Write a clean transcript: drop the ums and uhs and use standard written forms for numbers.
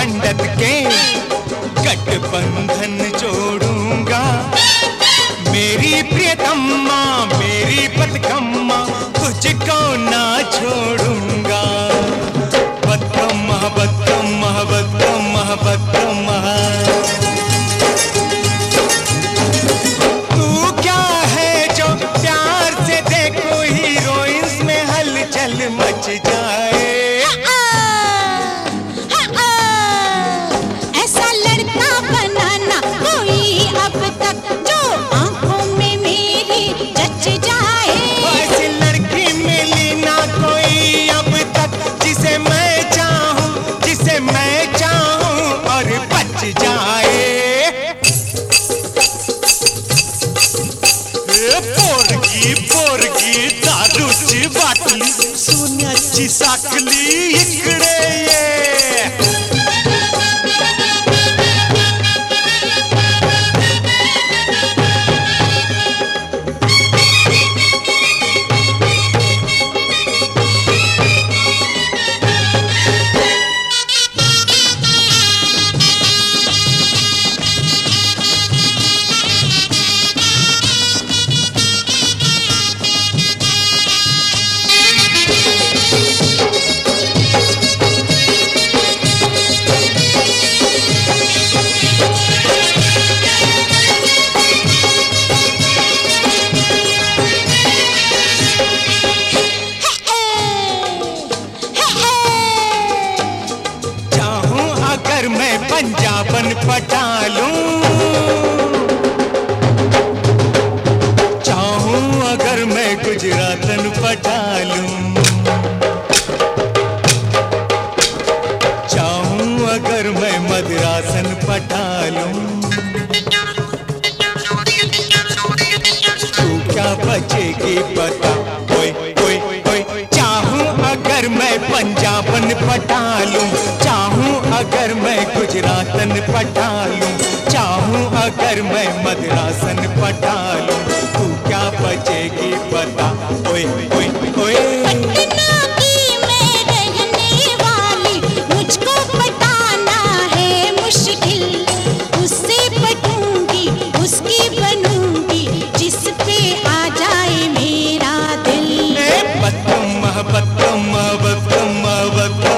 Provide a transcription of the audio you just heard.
पंडित के गठबंधन जोड़ूंगा। मेरी प्रियतम्मा मेरी बदकम्मा तुझको ना छोड़ूंगा। बदकम्मा बदकम्मा बदकम्मा बदकम्मा तू क्या है जो प्यार से देखो हीरोइंस में हलचल मच जाए। ऐसा लड़का बनाना कोई अब तक जो आंखों में मेरी जच जाए। ऐसी लड़की मिली ना कोई अब तक जिसे मैं चाहूं और बच जाए। पोरगी पोरगी दारूची बाटली सोन्याची साखली इकडे ये। मैं पंजाबन पटा लूं, चाहूं अगर मैं गुजरातन पटा लूं, चाहूं अगर मैं मद्रासन पटा लूं, तू क्या बचेगी पता। ओए ओए ओए चाहूं अगर मैं पंजाबन पटा लूं, चाहूं अगर मैं गुजरातन पटा लूं, चाहूं अगर मैं मद्रासन पटा लूं, तू क्या बचेगी पता। ओए ओए ओए पटना की मैं रहने वाली, मुझको पटाना है मुश्किल। उससे पटूंगी उसकी बनूंगी, जिस पे आ जाए मेरा दिल। बदकम्मा बदकम्मा बदकम्मा बदकम्मा